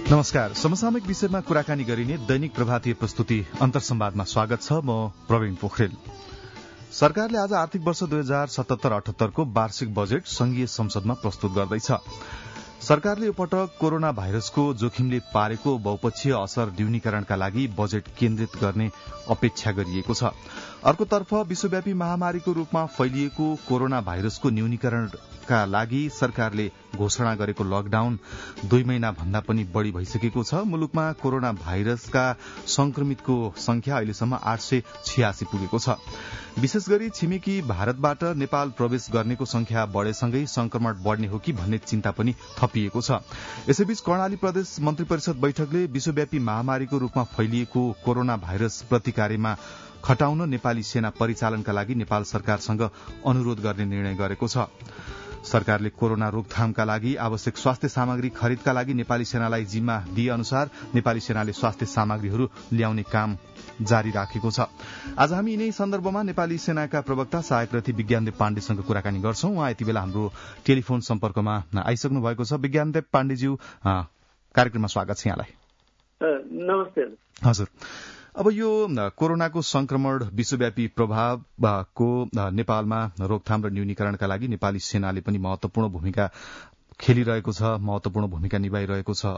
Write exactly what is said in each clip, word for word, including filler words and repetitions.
नमस्कार। समसामयिक विषयमा कुराकानी गरिने दैनिक प्रभातीय प्रस्तुति अन्तर्संवादमा स्वागत छ। म प्रवीण पोखरेल। सरकारले आज आर्थिक वर्ष दुई हजार सतहत्तर अठहत्तरको वार्षिक बजेट संघीय संसदमा प्रस्तुत गर्दैछ। सरकारले यो पटक कोरोना भाइरसको जोखिमले पारेको बहुपक्षीय असर न्यूनीकरणका लागि बजेट केन्द्रित गर्ने अपेक्षा गरिएको छ। अर्कोतर्फ विश्वव्यापी महामारीको रूपमा फैलिएको कोरोना भाइरसको न्यूनीकरणका लागि सरकारले घोषणा गरेको लकडाउन दुई महिना भन्दा पनि बढ़ी भइसकेको छ। मुलुकमा कोरोना भाइरसका संक्रमितको संख्या अहिलेसम्म आठ सय छियासी पुगेको छ। विशेष गरी छिमेकी भारतबाट नेपाल प्रवेश गर्नेको संख्या बढ़ेसँगै संक्रमण बढ़ने हो कि भन्ने चिन्ता पनि थपिएको छ। यसैबीच कर्णाली प्रदेश मन्त्री परिषद बैठकले विश्वव्यापी महामारीको रूपमा फैलिएको कोरोना भाइरस प्रतिकार्यमा खटाउन नेपाली सेना परिचालनका लागि नेपाल सरकारसँग अनुरोध गर्ने निर्णय गरेको छ। सरकारले कोरोना रोकथामका लागि आवश्यक स्वास्थ्य सामग्री खरिदका लागि नेपाली सेनालाई जिम्मा दिए अनुसार नेपाली सेनाले स्वास्थ्य सामग्रीहरू ल्याउने काम जारी राखेको छ। आज हामी यिनै सन्दर्भमा नेपाली सेनाका प्रवक्ता सहायक रथी विज्ञानदेव पाण्डेसँग कुराकानी गर्छौं। उहाँ यति बेला हाम्रो टेलिफोन सम्पर्कमा आइसक्नु भएको छ। विज्ञानदेव पाण्डेज्यू, कार्यक्रममा स्वागत छ यहाँलाई। नमस्ते। हजुर, अब यो कोरोनाको संक्रमण विश्वव्यापी प्रभावको नेपालमा रोकथाम र न्यूनीकरणका लागि नेपाली सेनाले पनि महत्वपूर्ण भूमिका खेलिरहेको छ, महत्वपूर्ण भूमिका निभाइरहेको छ।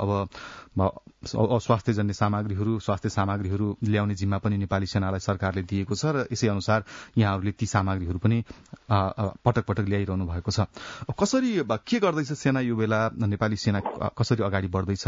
अब स्वास्थ्यजन्य सामग्रीहरू स्वास्थ्य सामग्रीहरू ल्याउने जिम्मा पनि नेपाली सेनालाई सरकारले दिएको छ र यसै अनुसार यहाँहरूले ती सामग्रीहरू पनि पटक पटक ल्याइरहनु भएको छ। कसरी के गर्दैछ सेना यो बेला? नेपाली सेना कसरी अगाडि बढ्दैछ?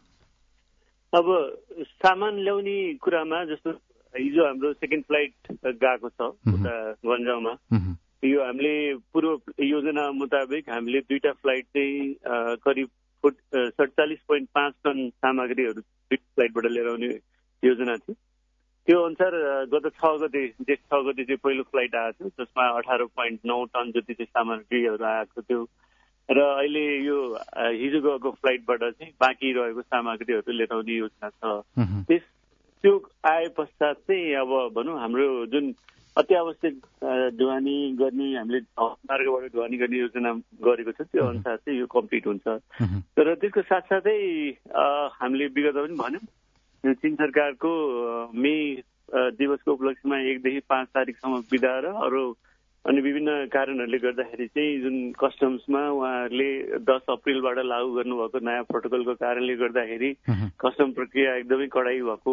अब सामान ल्याउने कुरामा जस्तो हिजो हाम्रो सेकेन्ड फ्लाइट गएको छ उता गन्जाउमा। यो हामीले पूर्व योजना मुताबिक हामीले दुईटा फ्लाइट चाहिँ करिब फुट सडचालिस पोइन्ट पाँच टन सामग्रीहरू फ्लाइटबाट लिएर आउने योजना थियो। त्यो अनुसार गत छ गते जेठ छ गते चाहिँ पहिलो फ्लाइट आएको थियो, जसमा अठार पोइन्ट नौ टन जति चाहिँ सामग्रीहरू आएको थियो र अहिले यो हिजो गएको फ्लाइटबाट चाहिँ बाँकी रहेको सामग्रीहरू लिएर आउने योजना छ। त्यस त्यो आए पश्चात चाहिँ अब भनौँ हाम्रो जुन अत्यावश्यक ढुवानी गर्ने हामीले मार्गबाट ढुवानी गर्ने योजना गरेको छ त्यो अनुसार चाहिँ यो कम्प्लिट हुन्छ। तर त्यसको साथसाथै हामीले विगत पनि भन्यौँ, यो चीन सरकारको मे दिवसको उपलक्ष्यमा एकदेखि पाँच तारिकसम्म बिदा र अरू अनि विभिन्न कारणहरूले गर्दाखेरि चाहिँ जुन कस्टम्समा उहाँहरूले दस अप्रिलबाट लागू गर्नुभएको नयाँ प्रोटोकलको कारणले गर्दाखेरि कस्टम प्रक्रिया एकदमै कडाई भएको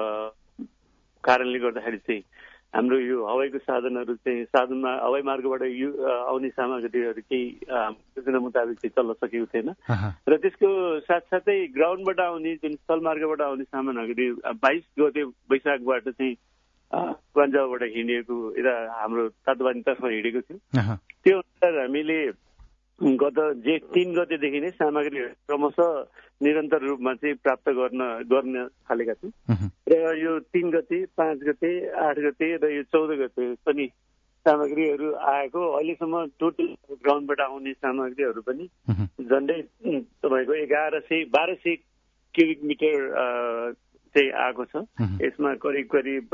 कारणले गर्दाखेरि चाहिँ हाम्रो यो हवाईको साधनहरू चाहिँ साधनमा हवाई मार्गबाट यो आउने सामग्रीहरू केही योजना मुताबिक चाहिँ चल्न सकेको थिएन र त्यसको साथसाथै ग्राउन्डबाट आउने जुन स्थलमार्गबाट आउने सामानहरू बाइस गते वैशाखबाट चाहिँ गन्जाबाट हिँडेको यता हाम्रो तातोपानीतर्फ हिँडेको थियो। त्यो अनुसार हामीले गत जेठ तीन गतेदेखि नै सामग्रीहरू क्रमशः निरन्तर रूपमा चाहिँ प्राप्त गर्न गर्न थालेका छौँ र यो तीन गते पाँच गते आठ गते र यो चौध गते पनि सामग्रीहरू आएको। अहिलेसम्म टोटल ग्राउन्डबाट आउने सामग्रीहरू पनि झन्डै तपाईँको एघार सय बाह्र सय क्युबिक मिटर चाहिँ आएको छ। यसमा करिब करिब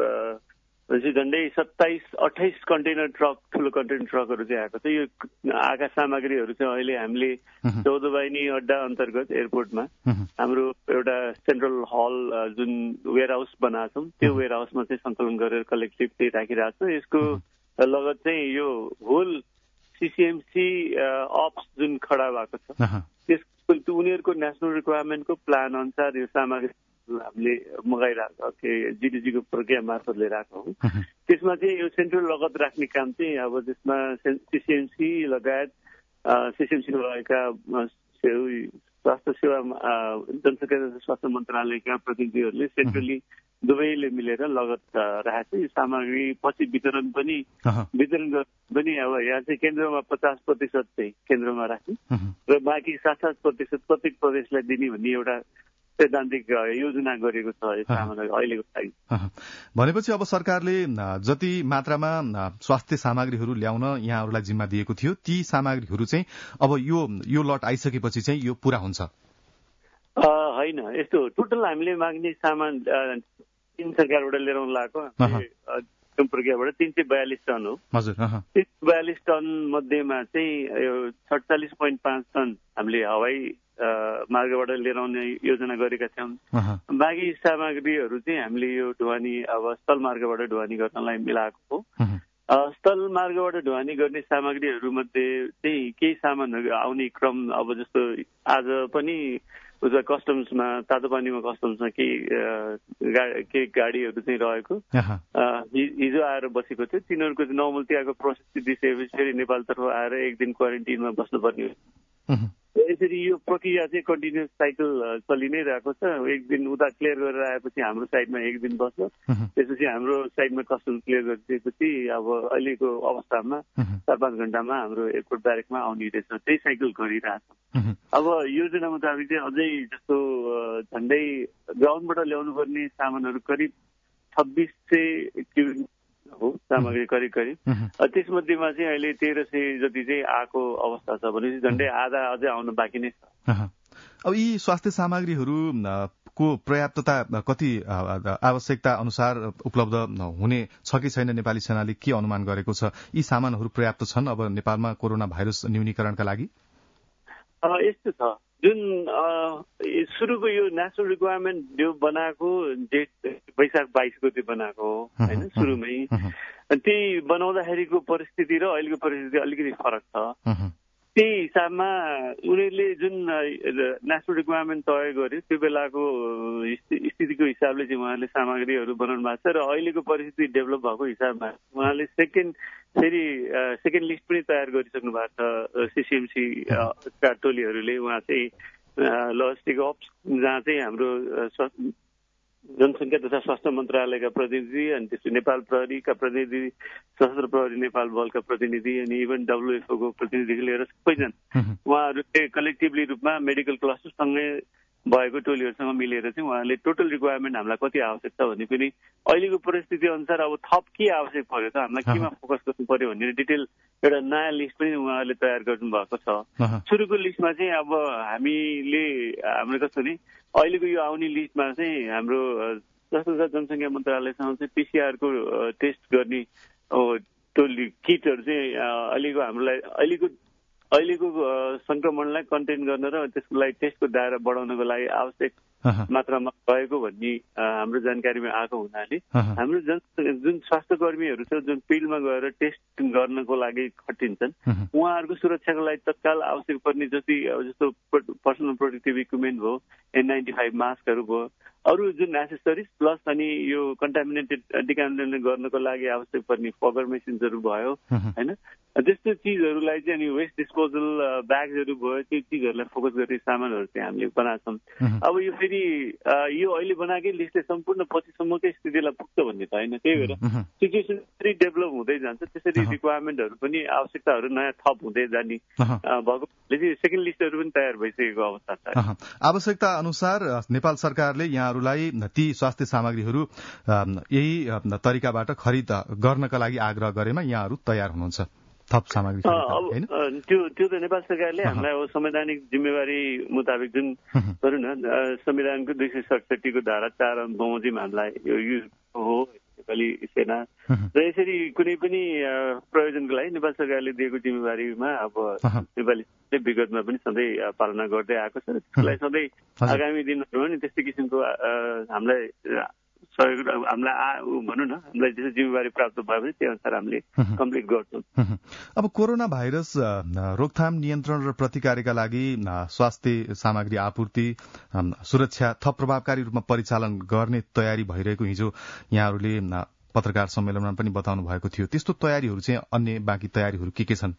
झन्डै सत्ताइस अठाइस कन्टेनर ट्रक ठुलो कन्टेनर ट्रकहरू चाहिँ आएको छ। यो आएका सामग्रीहरू चाहिँ अहिले हामीले चौध बाइनी अड्डा अन्तर्गत एयरपोर्टमा हाम्रो एउटा सेन्ट्रल हल जुन वेयर हाउस बनाएको छौँ त्यो वेयर हाउसमा चाहिँ सङ्कलन गरेर कलेक्टिभ चाहिँ राखिरहेको छ। यसको लगत चाहिँ यो होल सिसिएमसी अप्स जुन खडा भएको छ त्यसको उनीहरूको नेसनल रिक्वायरमेन्टको प्लान अनुसार यो सामग्री हामीले मगाइरहेको जिडिजीको प्रक्रिया मार्फत लिएर आएको हौँ। त्यसमा चाहिँ यो सेन्ट्रल लगत राख्ने काम चाहिँ अब त्यसमा सिसिएमसी लगायत सिसिएमसीमा रहेका स्वास्थ्य सेवा जनसङ्ख्या स्वास्थ्य मन्त्रालयका प्रतिनिधिहरूले सेन्ट्रली दुवैले मिलेर लगत राखेको छ। यो सामग्री पछि वितरण पनि वितरण पनि अब यहाँ चाहिँ केन्द्रमा पचास प्रतिशत चाहिँ केन्द्रमा राख्ने र बाँकी सात सात प्रतिशत प्रत्येक प्रदेशलाई दिने भन्ने एउटा सैद्धान्तिक योजना गरेको छ अहिलेको लागि। भनेपछि अब सरकारले जति मात्रामा स्वास्थ्य सामग्रीहरू ल्याउन यहाँहरूलाई जिम्मा दिएको थियो ती सामग्रीहरू चाहिँ अब यो यो लट आइसकेपछि चाहिँ यो पूरा हुन्छ? होइन, यस्तो टोटल हामीले माग्ने सामान चीन सरकारबाट लिएर आउनु लागेको सिस्टम प्रक्रियाबाट तीन सय बयालिस टन हो। हजुर। तीन सय बयालिस टन मध्येमा चाहिँ सडचालिस पोइन्ट पाँच टन हामीले हवाई मार्गबाट लिएर आउने योजना गरेका थियौँ। बाँकी सामग्रीहरू चाहिँ हामीले यो ढुवानी अब स्थल मार्गबाट ढुवानी गर्नलाई मिलाएको हो। स्थल मार्गबाट ढुवानी गर्ने सामग्रीहरू मध्ये चाहिँ केही सामानहरू आउने क्रम अब जस्तो आज पनि उता कस्टम्समा तातो पानीमा कस्टम्समा केही केही गाडीहरू चाहिँ रहेको हिजो आएर बसेको थियो। तिनीहरूको चाहिँ नर्मल त्यहाँको प्रोसेस दिइसकेपछि फेरि नेपालतर्फ आएर एक दिन क्वारेन्टिनमा बस्नुपर्ने हो। यसरी यो प्रक्रिया चाहिँ कन्टिन्युस साइकल चलि नै रहेको छ। एक दिन उता क्लियर गरेर आएपछि हाम्रो साइडमा एक दिन बस्छ, त्यसपछि हाम्रो साइडमा कस्टम क्लियर गरिदिएपछि अब अहिलेको अवस्थामा चार पाँच घन्टामा हाम्रो एयरपोर्ट ब्यारेकमा आउने रहेछ। त्यही साइकल गरिरहेछ। अब योजना मुताबिक चाहिँ अझै जस्तो झन्डै ग्राउन्डबाट ल्याउनु पर्ने सामानहरू करिब छब्बिस सय क्युबिक हो सामग्री करिब करिब। त्यसमध्येमा चाहिँ अहिले तेह्र सय जति चाहिँ आएको अवस्था छ भनेपछि झन्डै आधा अझै आउनु बाँकी नै छ। अब यी स्वास्थ्य सामग्रीहरू को पर्याप्तता कति आवश्यकता अनुसार उपलब्ध हुने छ कि छैन नेपाली सेनाले के अनुमान गरेको छ? यी सामानहरू पर्याप्त छन् अब नेपालमा कोरोना भाइरस न्यूनीकरणका लागि? यस्तो छ, जुन सुरुको यो नेसनल रिक्वायरमेन्ट जो बनाएको जेठ वैशाख बाइस गते बनाएको हो होइन सुरुमै, त्यही बनाउँदाखेरिको परिस्थिति र अहिलेको परिस्थिति अलिकति फरक छ। त्यही हिसाबमा उनीहरूले जुन नेसनल रिक्वायरमेन्ट तय गर्यो त्यो बेलाको स्थितिको हिसाबले चाहिँ उहाँहरूले सामग्रीहरू बनाउनु भएको छ र अहिलेको परिस्थिति डेभलप भएको हिसाबमा उहाँले सेकेन्ड फेरि सेकेन्ड लिस्ट पनि तयार गरिसक्नु भएको छ। सिसिएमसी का टोलीहरूले उहाँ चाहिँ लजिस्टिक अप्स जहाँ चाहिँ हाम्रो जनसङ्ख्या तथा स्वास्थ्य मन्त्रालयका प्रतिनिधि अनि त्यसपछि नेपाल प्रहरीका प्रतिनिधि, सशस्त्र प्रहरी नेपाल बलका प्रतिनिधि अनि इभन डब्लुएफओको प्रतिनिधिको लिएर सबैजना उहाँहरूले कलेक्टिभली रूपमा मेडिकल क्लस्टरसँगै भएको टोलीहरूसँग मिलेर चाहिँ उहाँले टोटल रिक्वायरमेन्ट हामीलाई कति आवश्यक छ भने पनि अहिलेको परिस्थिति अनुसार अब थप के आवश्यक पर्यो त, हामीलाई केमा फोकस गर्नु पर्यो भन्ने डिटेल एउटा नयाँ लिस्ट पनि उहाँहरूले तयार गर्नु भएको छ। सुरुको लिस्टमा चाहिँ अब हामीले हाम्रो कस्तो नि अहिलेको यो आउने लिस्टमा चाहिँ हाम्रो जस्तो जनसङ्ख्या मन्त्रालयसँग चाहिँ पिसिआरको टेस्ट गर्ने टोली किटहरू चाहिँ अहिलेको हामीलाई अहिलेको अहिलेको संक्रमणलाई कन्टेन गर्न र त्यसको लागि टेस्टको दायरा बढाउनको लागि आवश्यक मात्रामा रहेको भन्ने हाम्रो जानकारीमा आएको हुनाले हाम्रो जन जुन स्वास्थ्य कर्मीहरू छ जुन फिल्डमा गएर टेस्ट गर्नको लागि खटिन्छन् उहाँहरूको सुरक्षाको लागि तत्काल आवश्यक पर्ने जति जस्तो पर्सनल प्रोटेक्टिभ इक्विपमेन्ट भयो, एन नाइन्टी फाइभ मास्कहरू भयो, अरू जुन एसेसरिज प्लस अनि यो कन्टामिनेटेड डिकन्टामिनेट गर्नको लागि आवश्यक पर्ने फगर मेसिन्सहरू भयो होइन, त्यस्तो चिजहरूलाई चाहिँ अनि वेस्ट डिस्पोजल ब्याग्सहरू भयो, त्यो चिजहरूलाई फोकस गर्ने सामानहरू चाहिँ हामीले बनाएको छौँ। अब यो फेरि यो अहिले बनाएकै लिस्टले सम्पूर्ण पछिसम्मकै स्थितिलाई पुग्छ भन्ने त होइन, त्यही भएर सिचुएसन फेरि डेभलप हुँदै जान्छ, त्यसरी रिक्वायरमेन्टहरू पनि आवश्यकताहरू नयाँ थप हुँदै जाने भएको सेकेन्ड लिस्टहरू पनि तयार भइसकेको अवस्था छ। आवश्यकता अनुसार नेपाल सरकारले यहाँहरूलाई ती स्वास्थ्य सामग्रीहरू यही तरिकाबाट खरिद गर्नका लागि आग्रह गरेमा यहाँहरू तयार हुनुहुन्छ थप सामग्री? त्यो त्यो त नेपाल सरकारले हामीलाई अब संवैधानिक जिम्मेवारी मुताबिक जुन भनौँ न संविधानको दुई सय सडसठीको धारा चार बमोजिम हामीलाई यो युज हो नेपाली सेना र यसरी कुनै पनि प्रयोजनको लागि नेपाल सरकारले दिएको जिम्मेवारीमा अब नेपाली विगतमा पनि सधैँ पालना गर्दै आएको छ र त्यसलाई सधैँ आगामी दिनहरूमा नि त्यस्तै किसिमको हामीलाई सहयोग हामीलाई भनौँ न हामीलाई जस्तो जिम्मेवारी प्राप्त भएपछि त्यही अनुसार हामीले कम्प्लिट गर्छौँ। अब कोरोना भाइरस रोकथाम, नियन्त्रण र प्रतिकारका लागि स्वास्थ्य सामग्री आपूर्ति, सुरक्षा थप प्रभावकारी रूपमा परिचालन गर्ने तयारी भइरहेको हिजो यहाँहरूले पत्रकार सम्मेलनमा पनि बताउनु भएको थियो। त्यस्तो तयारीहरू चाहिँ अन्य बाँकी तयारीहरू के के छन्?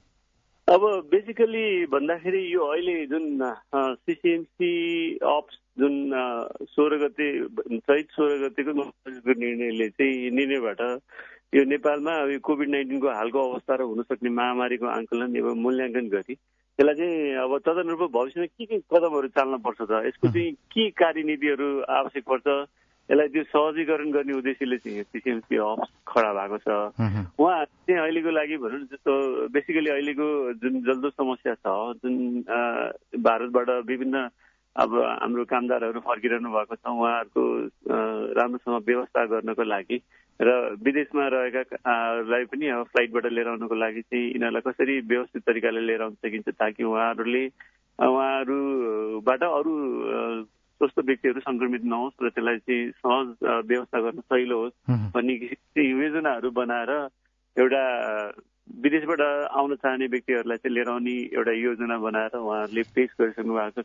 अब बेसिकली भन्दाखेरि यो अहिले जुन सिसिएमसी अप्स जुन सोह्र गते चैत सोह्र गतेको निर्णयले चाहिँ निर्णयबाट यो नेपालमा अब कोभिड नाइन्टिनको हालको अवस्था र हुन सक्ने महामारीको आंकलन एवं मूल्याङ्कन गरी त्यसलाई चाहिँ अब तदनुरूप भविष्यमा के के कदमहरू चाल्न पर्छ त, यसको चाहिँ के कार्यनीतिहरू आवश्यक पर्छ, यसलाई त्यो सहजीकरण गर्ने उद्देश्यले चाहिँ सिसिएमसी अप्स खडा भएको छ। उहाँ चाहिँ अहिलेको लागि भनौँ जस्तो बेसिकली अहिलेको जुन जल्दो समस्या छ, जुन भारतबाट विभिन्न अब हाम्रो कामदारहरू फर्किरहनु भएको छ, उहाँहरूको राम्रोसँग व्यवस्था गर्नको लागि र विदेशमा रहेकालाई पनि अब फ्लाइटबाट लिएर आउनको लागि चाहिँ यिनीहरूलाई कसरी व्यवस्थित तरिकाले लिएर आउन सकिन्छ ताकि उहाँहरूले उहाँहरूबाट अरू स्वस्थ व्यक्तिहरू संक्रमित नहोस् र त्यसलाई चाहिँ सहज व्यवस्था गर्न सहिलो होस् भन्ने योजनाहरू बनाएर एउटा विदेशबाट आउन चाहने व्यक्तिहरूलाई चाहिँ लिएर आउने एउटा योजना बनाएर उहाँहरूले पेश गरिसक्नु भएको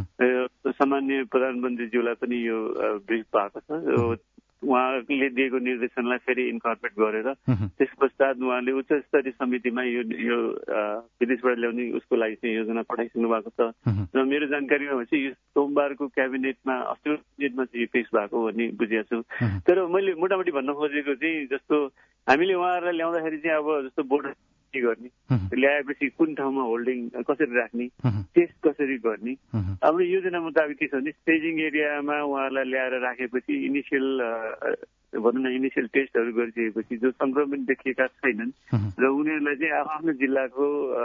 छ। सामान्य प्रधानमन्त्रीज्यूलाई पनि यो ब्रिफ भएको छ। उहाँले दिएको निर्देशनलाई फेरि इन्कर्पोरेट गरेर त्यस पश्चात उहाँले उच्च स्तरीय समितिमा यो यो विदेशबाट ल्याउने उसको लागि चाहिँ योजना पठाइसक्नु भएको छ र मेरो जानकारीमा भएपछि यो सोमबारको क्याबिनेटमा अस्तिको क्याबिनेटमा चाहिँ पेश भएको भन्ने बुझेको छु। तर मैले मोटामोटी भन्न खोजेको चाहिँ जस्तो हामीले उहाँहरूलाई ल्याउँदाखेरि चाहिँ अब जस्तो बोर्डर के गर्ने, ल्याएपछि कुन ठाउँमा होल्डिङ कसरी राख्ने, टेस्ट कसरी गर्ने। हाम्रो योजना मुताबिक के छ भने स्टेजिङ एरियामा उहाँहरूलाई ल्याएर राखेपछि इनिसियल भनौँ न इनिसियल टेस्टहरू गरिसकेपछि जो संक्रमित देखिएका छैनन् र उनीहरूलाई चाहिँ आफ्नो जिल्लाको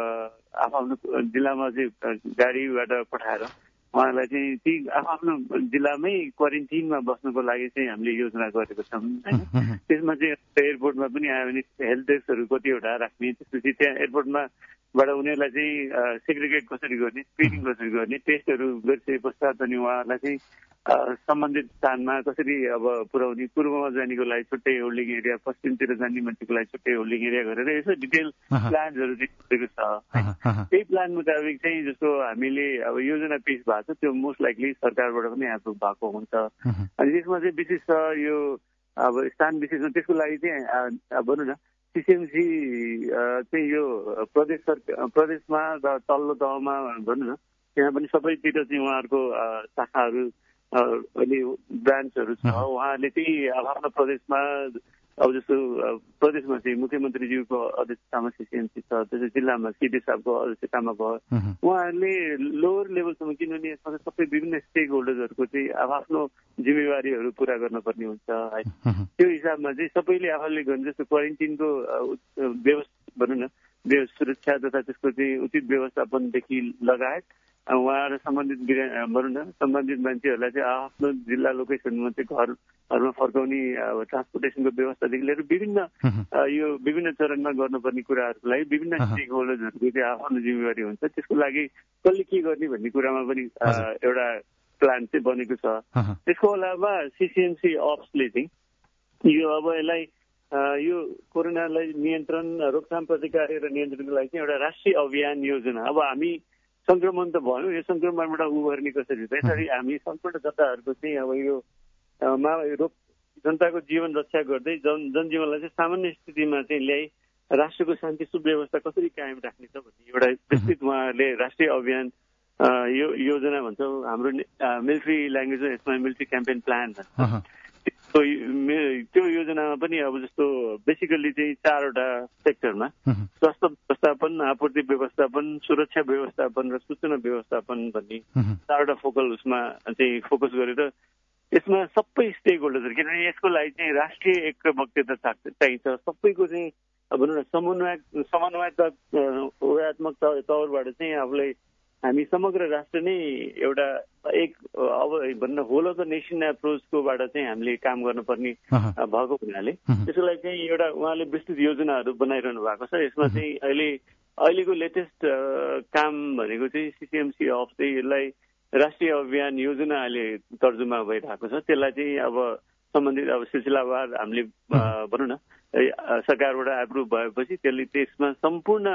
आफ्नो जिल्लामा चाहिँ गाडीबाट पठाएर उहाँहरूलाई चाहिँ ती आफ्नो जिल्लामै क्वारेन्टिनमा बस्नुको लागि चाहिँ हामीले योजना गरेको छौँ होइन। त्यसमा चाहिँ एयरपोर्टमा पनि आयो भने हेल्थ डेस्कहरू कतिवटा राख्ने, त्यसपछि त्यहाँ एयरपोर्टमा बाट उनीहरूलाई चाहिँ सेग्रिगेट कसरी गर्ने, स्क्रिनिङ कसरी गर्ने, टेस्टहरू गरिसके पश्चात अनि उहाँहरूलाई चाहिँ सम्बन्धित स्थानमा कसरी अब पुर्याउने, पूर्वमा जानेको लागि छुट्टै होल्डिङ एरिया, पश्चिमतिर जाने मान्छेको लागि छुट्टै होल्डिङ एरिया गरेर यसो डिटेल प्लान्सहरू दिएको छ। त्यही प्लान मुताबिक चाहिँ जस्तो हामीले अब योजना पेश भएको छ त्यो मोस्ट लाइकली सरकारबाट पनि एप्रुभ भएको हुन्छ। अनि त्यसमा चाहिँ विशेष छ यो अब स्थान विशेषमा त्यसको लागि चाहिँ भनौँ न सिसिएमसी चाहिँ यो प्रदेश सरकार प्रदेशमा तल्लो तहमा भनौँ न त्यहाँ पनि सबैतिर चाहिँ उहाँहरूको शाखाहरू अहिले ब्रान्चहरू छ। उहाँहरूले चाहिँ अब आफ्नो प्रदेशमा अब जस्तो प्रदेशमा चाहिँ मुख्यमन्त्रीज्यूको अध्यक्षतामा सिसिएमसी छ, त्यसै जिल्लामा सिडी साहबको अध्यक्षतामा भयो। उहाँहरूले लोवर लेभलसम्म किनभने यसमा सबै विभिन्न स्टेक होल्डर्सहरूको चाहिँ अब आफ्नो जिम्मेवारीहरू पुरा गर्नुपर्ने हुन्छ है। त्यो हिसाबमा चाहिँ सबैले आफूले गर्ने जस्तो क्वारेन्टिनको व्यवस्था भनौँ न सुरक्षा तथा त्यसको चाहिँ उचित व्यवस्थापनदेखि लगायत उहाँहरू सम्बन्धित भनौँ न सम्बन्धित मान्छेहरूलाई चाहिँ आफ्नो जिल्ला लोकेसनमा चाहिँ घरहरूमा फर्काउने ट्रान्सपोर्टेसनको व्यवस्थादेखि लिएर विभिन्न यो विभिन्न चरणमा गर्नुपर्ने कुराहरूको लागि विभिन्न स्टेक होल्डर्सहरूको चाहिँ आफ्नो जिम्मेवारी हुन्छ। त्यसको लागि कसले के गर्ने भन्ने कुरामा पनि एउटा प्लान चाहिँ बनेको छ। त्यसको अलावा सिसिएमसी अप्सले चाहिँ यो अब यसलाई यो कोरोनालाई नियन्त्रण रोकथाम प्रतिकार र नियन्त्रणको लागि चाहिँ एउटा राष्ट्रिय अभियान योजना। अब हामी संक्रमण त भयो, यो संक्रमणबाट उभर्ने कसरी त्यसरी हामी सम्पूर्णताहरूको चाहिँ अब यो रोग जनताको जीवन रक्षा गर्दै जन जनजीवनलाई चाहिँ सामान्य स्थितिमा चाहिँ ल्याइ राष्ट्रको शान्ति सुव्यवस्था कसरी कायम राख्ने छ भन्ने एउटा विस्तृत उहाँहरूले राष्ट्रिय अभियान यो योजना भन्छौँ हाम्रो मिलिट्री ल्याङ्ग्वेजमा यसमा मिलिट्री क्याम्पेन प्लान भन्छ। त्यो योजनामा पनि अब जस्तो बेसिकल्ली चाहिँ चारवटा सेक्टरमा स्वास्थ्य व्यवस्थापन, आपूर्ति व्यवस्थापन, सुरक्षा व्यवस्थापन र सूचना व्यवस्थापन भन्ने चारवटा फोकल उसमा चाहिँ फोकस गरेर यसमा सबै स्टेक होल्डर्सहरू किनभने यसको लागि चाहिँ राष्ट्रिय एकमत्यता चाहिन्छ। सबैको चाहिँ भनौँ न समन्वय समन्वयात्मक तौरबाट चाहिँ आफूलाई हामी समग्र राष्ट्र नै एउटा एक अब भन्न होल अफ द नेसन एप्रोचकोबाट चाहिँ हामीले काम गर्नुपर्ने भएको हुनाले त्यसको लागि चाहिँ एउटा उहाँले विस्तृत योजनाहरू बनाइरहनु भएको छ। यसमा चाहिँ अहिले अहिलेको लेटेस्ट काम भनेको चाहिँ सिसिएमसी अफ चाहिँ यसलाई राष्ट्रिय अभियान योजना अहिले तर्जुमा भइरहेको छ। त्यसलाई चाहिँ अब सम्बन्धित अब सिलसिलावार हामीले भनौँ न सरकारबाट एप्रुभ भएपछि त्यसले त्यसमा सम्पूर्ण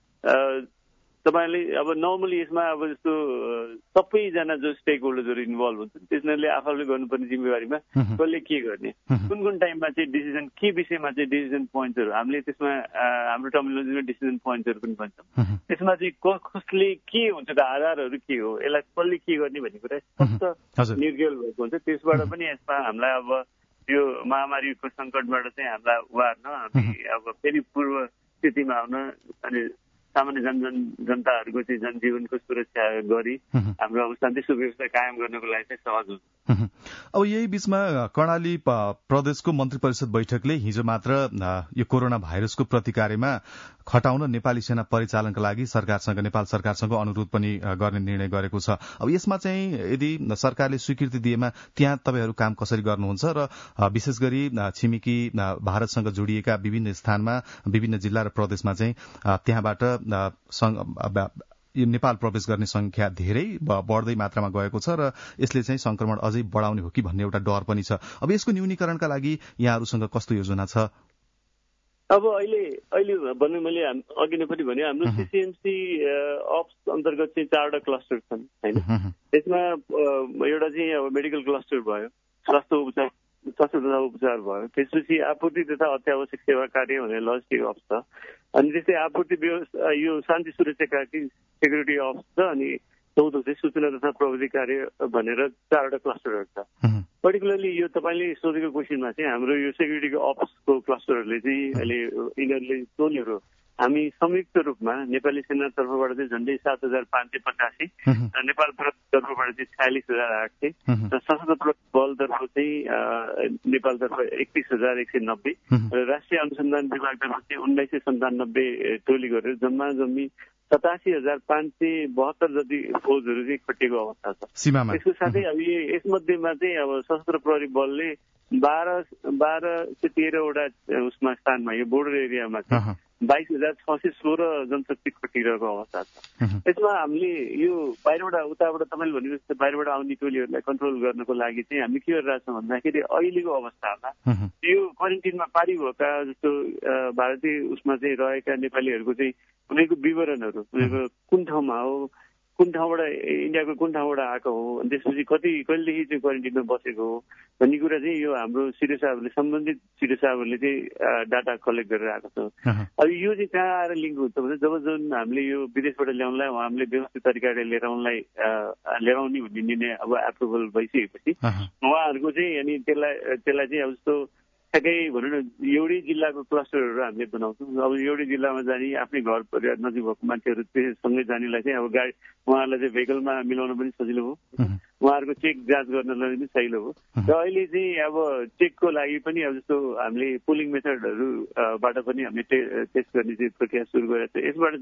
तपाईँले अब नर्मली यसमा अब जस्तो सबैजना जो स्टेक होल्डर्सहरू इन्भल्भ हुन्छन् त्यसले आफूले गर्नुपर्ने जिम्मेवारीमा कसले के गर्ने, कुन कुन टाइममा चाहिँ डिसिजन के विषयमा चाहिँ डिसिजन पोइन्ट्सहरू हामीले त्यसमा हाम्रो टर्मिनोलोजीमा डिसिजन पोइन्ट्सहरू पनि भन्छौँ। त्यसमा चाहिँ कसले के हुन्छ त आधारहरू के हो, यसलाई कसले के गर्ने भन्ने कुरा स्पष्ट निर्गेल भएको हुन्छ। त्यसबाट पनि यसमा हामीलाई अब यो महामारीको सङ्कटबाट चाहिँ हामीलाई उबार्न हामी अब फेरि पूर्व स्थितिमा आउन अनि सामान्य जन जनताहरूको चाहिँ जनजीवनको सुरक्षा गरी हाम्रो अब शान्ति सुव्यवस्था कायम गर्नको लागि चाहिँ सहज हुन्छ। अब यही बीचमा कर्णाली प्रदेशको मन्त्री परिषद बैठकले हिजो मात्र यो कोरोना भाइरसको प्रतिकार्यमा खटाउन नेपाली सेना परिचालनका लागि सरकारसँग नेपाल सरकारसँग अनुरोध पनि गर्ने निर्णय गरेको छ। अब यसमा चाहिँ यदि सरकारले स्वीकृति दिएमा त्यहाँ तपाईहरू काम कसरी गर्नुहुन्छ र विशेष गरी छिमेकी भारतसँग जोडिएका विभिन्न स्थानमा विभिन्न जिल्ला र प्रदेशमा चाहिँ त्यहाँबाट यो नेपाल प्रवेश गर्ने संख्या धेरै बढ्दै मात्रामा गएको छ र यसले चाहिँ संक्रमण अझै बढाउने हो कि भन्ने एउटा डर पनि छ। अब यसको न्यूनीकरणका लागि यहाँहरूसँग कस्तो योजना छ? अब अहिले अहिले भन्नु मैले अघि नै पनि भने हाम्रो सीसीएमसी अप्स अन्तर्गत चाहिँ चारवटा क्लस्टर छन् हैन। त्यसमा एउटा चाहिँ अब मेडिकल क्लस्टर भयो, स्वास्थ्य उपचार स्वास्थ्य तथा उपचार भयो, त्यसपछि आपूर्ति तथा अत्यावश्यक सेवा कार्य भने लजिस्टिक अप्स छ, अनि त्यस्तै आपूर्ति व्यवस्था यो शान्ति सुरक्षा सेक्युरिटी अप्स छ, अनि चौथो चाहिँ सूचना तथा प्रविधि कार्य भनेर चारवटा क्लस्टरहरू छ। पर्टिकुलरली यो तपाईँले सोधेको क्वेसनमा चाहिँ हाम्रो यो सेक्युरिटीको अप्सको क्लस्टरहरूले चाहिँ अहिले यिनीहरूले टोलीहरू हामी संयुक्त रूपमा नेपाली सेना तर्फबाट चाहिँ झन्डै सात हजार पाँच सय पचासी र नेपाल तर्फबाट चाहिँ छयालिस हजार आठ सय र सशस्त्र बलतर्फ चाहिँ नेपालतर्फ एकतिस हजार एक सय नब्बे र राष्ट्रिय अनुसन्धान विभागतर्फ चाहिँ उन्नाइस सय सन्तानब्बे टोली गरेर जम्मा जम्मी सतासी हजार पाँच सय बहत्तर जति फौजहरू चाहिँ खटिएको अवस्था छ सीमामा। त्यसको साथै अब यसमध्येमा चाहिँ अब सशस्त्र प्रहरी बलले बाह्र बाह्र सय तेह्रवटा उसमा स्थानमा यो बोर्डर एरियामा चाहिँ बाइस हजार छ सय सोह्र जनशक्ति खटिरहेको अवस्था छ। यसमा हामीले यो बाहिरबाट उताबाट तपाईँले भनेको जस्तो बाहिरबाट आउने टोलीहरूलाई कन्ट्रोल गर्नको लागि चाहिँ हामी के गरिरहेको छौँ भन्दाखेरि अहिलेको अवस्थामा यो क्वारेन्टिनमा पारी भएका जस्तो भारतीय उसमा चाहिँ रहेका नेपालीहरूको चाहिँ उनीहरूको विवरणहरू उनीहरूको कुन ठाउँमा हो, कुन ठाउँबाट इन्डियाको कुन ठाउँबाट आएको हो, अनि त्यसपछि कति कहिलेदेखि चाहिँ क्वारेन्टिनमा बसेको हो भन्ने कुरा चाहिँ यो हाम्रो सिडिओ साहबहरूले सम्बन्धित सिडिओ साहबहरूले चाहिँ डाटा कलेक्ट गरेर आएको छ। अब यो चाहिँ कहाँ आएर लिङ्क हुन्छ भने जब जुन हामीले यो विदेशबाट ल्याउनलाई हामीले व्यवस्थित तरिकाले लिएर आउनलाई ल्याउने भन्ने निर्णय अब एप्रुभल भइसकेपछि उहाँहरूको चाहिँ अनि त्यसलाई त्यसलाई चाहिँ अब जस्तो ठ्याक्कै भनौँ न एउटै जिल्लाको क्लस्टरहरू हामीले बनाउँछौँ। अब एउटै जिल्लामा जाने आफ्नै घर परिवार नजिक भएको मान्छेहरू त्यससँगै जानेलाई चाहिँ अब गाडी उहाँहरूलाई चाहिँ भेहिकलमा मिलाउन पनि सजिलो हो, उहाँहरूको चेक जाँच गर्नलाई पनि सजिलो हो। र अहिले चाहिँ अब चेकको लागि पनि अब जस्तो हामीले पोलिङ मेथडहरूबाट पनि हामीले टेस्ट गर्ने चाहिँ प्रक्रिया सुरु गरेको छ। यसबाट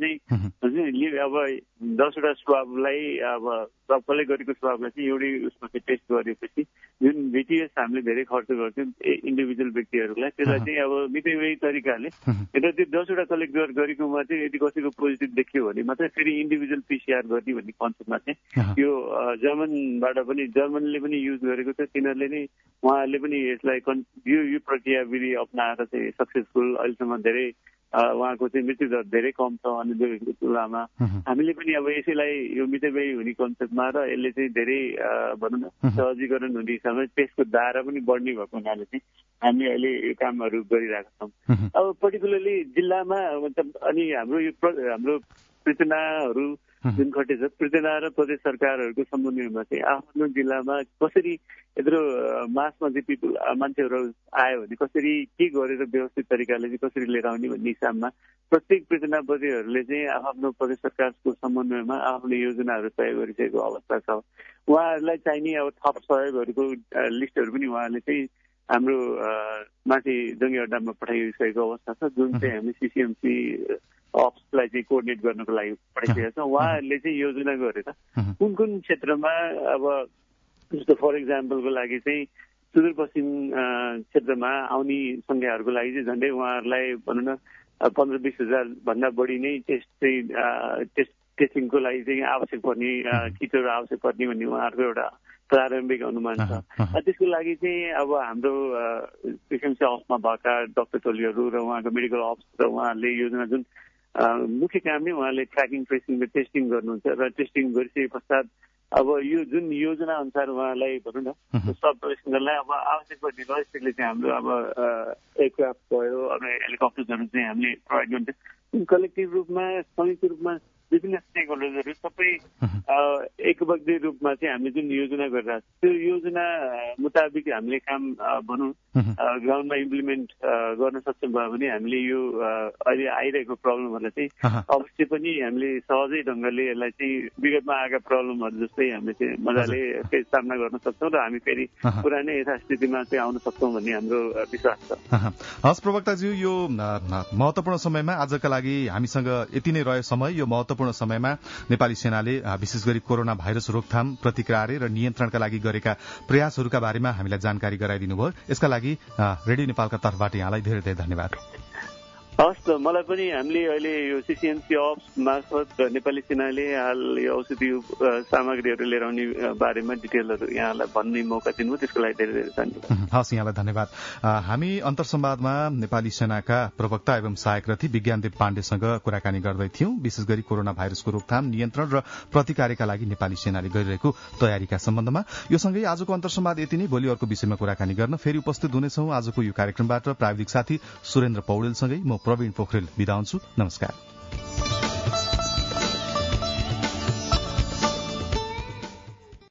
चाहिँ अब दसवटा स्वाबलाई अब स्वाब कलेक्ट गरेको स्वाबलाई चाहिँ एउटै उसमा चाहिँ टेस्ट गरेपछि जुन बिटिएस हामीले धेरै खर्च गर्थ्यौँ इन्डिभिजुअल व्यक्तिहरूलाई त्यसलाई चाहिँ अब मितव्ययी तरिकाले यता त्यो दसवटा कलेक्ट गरेकोमा चाहिँ यदि कसैको पोजिटिभ देखियो भने मात्रै फेरि इन्डिभिजुअल पिसिआर गर्ने भन्ने कन्सेप्टमा चाहिँ यो जर्मनबाट पनि जर्मनले पनि युज गरेको छ। तिनीहरूले नै उहाँहरूले पनि यसलाई यो यो प्रक्रिया विधि अप्नाएर चाहिँ सक्सेसफुल अहिलेसम्म धेरै उहाँको चाहिँ मृत्युदर धेरै कम छ अन्य तुलनामा। हामीले पनि अब यसैलाई यो मितव्ययी हुने कन्सेप्टमा र यसले चाहिँ धेरै भनौँ न सहजीकरण हुने हिसाबले त्यसको दायरा पनि बढ्ने भएको हुनाले चाहिँ हामी अहिले यो कामहरू गरिरहेका छौँ। अब पर्टिकुलरली जिल्लामा मतलब अनि हाम्रो यो हाम्रो पृथनाहरू जुन खटेछ पृथना र प्रदेश सरकारहरूको समन्वयमा चाहिँ आफ्नो जिल्लामा कसरी यत्रो मासमा चाहिँ पिपुल मान्छेहरू आयो भने कसरी के गरेर व्यवस्थित तरिकाले चाहिँ कसरी लिएर आउने भन्ने हिसाबमा प्रत्येक पृथनापतिहरूले चाहिँ आफ्नो प्रदेश सरकारको समन्वयमा आफ्नो योजनाहरू तय गरिसकेको अवस्था छ। उहाँहरूलाई चाहिने अब थप सहयोगहरूको लिस्टहरू पनि उहाँहरूले चाहिँ हाम्रो माथि जङ्गी अड्डामा पठाइसकेको अवस्था छ, जुन चाहिँ हामी सिसिएमसी अप्सलाई चाहिँ कोअर्डिनेट गर्नको लागि पठाइसकेका छौँ। उहाँहरूले चाहिँ योजना गरेर कुन कुन क्षेत्रमा अब जस्तो फर इक्जाम्पलको लागि चाहिँ सुदूरपश्चिम क्षेत्रमा आउने संख्याहरूको लागि चाहिँ झन्डै उहाँहरूलाई भनौँ न पन्ध्र बिस हजार भन्दा बढी नै टेस्ट चाहिँ टेस्ट टेस्टिङको लागि चाहिँ आवश्यक पर्ने किटहरू आवश्यक पर्ने भन्ने उहाँहरूको एउटा प्रारम्भिक अनुमान छ। त्यसको लागि चाहिँ अब हाम्रो सिसिएमसी अप्समा भएका डाक्टर टोलीहरू र उहाँको मेडिकल अप्स र उहाँहरूले योजना जुन मुख्य काम नै उहाँले ट्र्याकिङ ट्रेसिङ र टेस्टिङ गर्नुहुन्छ र टेस्टिङ गरिसके पश्चात अब यो जुन योजना अनुसार उहाँलाई भनौँ न सब पेसेन्जरलाई अब आवश्यक पर्ने लजिस्टिकले चाहिँ हाम्रो अब एयरक्राफ्ट भयो अब हेलिकप्टरहरू चाहिँ हामीले प्रोभाइड गर्छ। कलेक्टिभ रूपमा संयुक्त रूपमा विभिन्न स्टेक होल्डर्सहरू सबै एकबद्ध रूपमा चाहिँ हामीले जुन योजना गरिरहेको छ त्यो योजना मुताबिक हामीले काम भनौँ ग्राउन्डमा इम्प्लिमेन्ट गर्न सक्षम भयो भने हामीले यो अहिले आइरहेको प्रब्लमहरूलाई चाहिँ अवश्य पनि हामीले सहजै ढङ्गले यसलाई चाहिँ विगतमा आएका प्रब्लमहरू जस्तै हामीले चाहिँ मजाले सामना गर्न सक्छौँ र हामी फेरि पुरानै यथास्थितिमा चाहिँ आउन सक्छौँ भन्ने हाम्रो विश्वास छ। हस् प्रवक्ताज्यू, यो महत्वपूर्ण समयमा आजका लागि हामीसँग यति नै रह्यो समय। यो महत्वपूर्ण समयमा नेपाली सेनाले विशेष गरी कोरोना भाइरस रोकथाम, प्रतिकार र नियन्त्रणका लागि गरेका प्रयासहरूका बारेमा हामीलाई जानकारी गराइदिनु भयो। यसका लागि रेडियो नेपालका तर्फबाट यहाँलाई धेरै धेरै धन्यवाद। हस् त, मलाई पनि हामीले अहिले यो सीसीएमसी अप्स मार्फत नेपाली सेनाले हाल यो औषधि सामग्रीहरू लिएर आउने बारेमा डिटेलहरू यहाँलाई भन्ने मौका दिनुभयो, त्यसको लागि धेरै धेरै धन्यवाद। हस्, यहाँलाई धन्यवाद। हामी अन्तर्संवादमा नेपाली सेनाका प्रवक्ता एवं सहायक रथी विज्ञानदेव पाण्डेसँग कुराकानी गर्दै थियौं, विशेष गरी कोरोना भाइरसको रोकथाम, नियन्त्रण र प्रतिकारका लागि नेपाली सेनाले गरिरहेको तयारीका सम्बन्धमा। यो सँगै आजको अन्तर्संवाद यति नै। भोलि अर्को विषयमा कुराकानी गर्न फेरि उपस्थित हुनेछौं। आजको यो कार्यक्रमबाट प्राविधिक साथी सुरेन्द्र पौडेलसँगै म प्रवीण पोखरेल बिदा हुन्छु। नमस्कार।